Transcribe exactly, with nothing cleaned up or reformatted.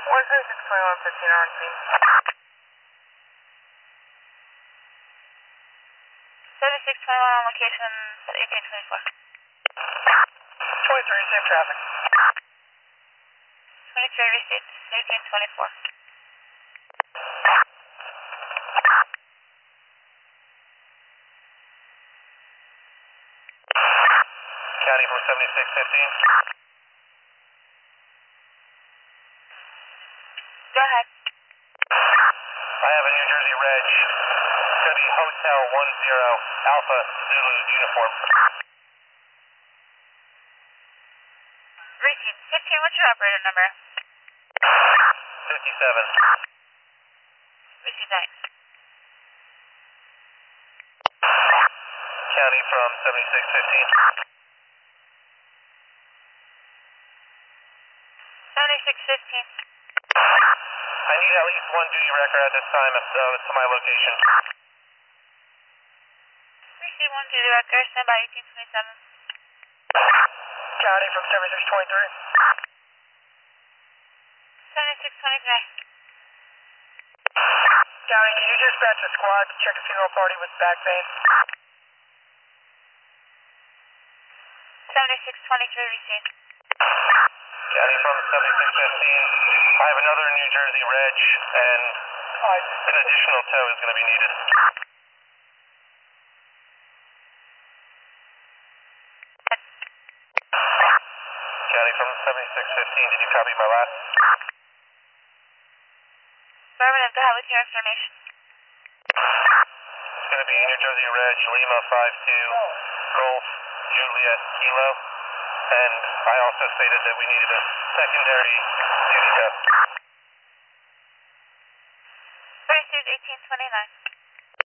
one seven six twenty one fifteen on scene. seventy-six twenty-one on location, eighteen twenty-four. twenty-three, same traffic. twenty-three received, eighteen twenty-four. County from seventy-six fifteen. Go ahead. I have a New Jersey Reg. It's going to be Hotel one zero Alpha Zulu uniform. Received. fifteen, what's your operator number? fifty-seven. Received, thanks. County from seventy-six fifteen. seventy-six fifteen. I need at least one duty record at this time uh, to my location. Received one duty record, stand by eighteen twenty-seven. County from seventy-six twenty-three. seventy-six twenty-three. County, can you dispatch a squad to check a funeral party with back pain? seventy-six twenty-three received. County from seventy-six fifteen. I have another New Jersey Reg, and an additional tow is going to be needed. County from seventy-six fifteen, did you copy my last? Affirmative, go ahead with your information. It's going to be New Jersey Reg, Lima five two, Golf, Juliet, Kilo, and I also stated that we needed a secondary duty tow. Received eighteen twenty-nine.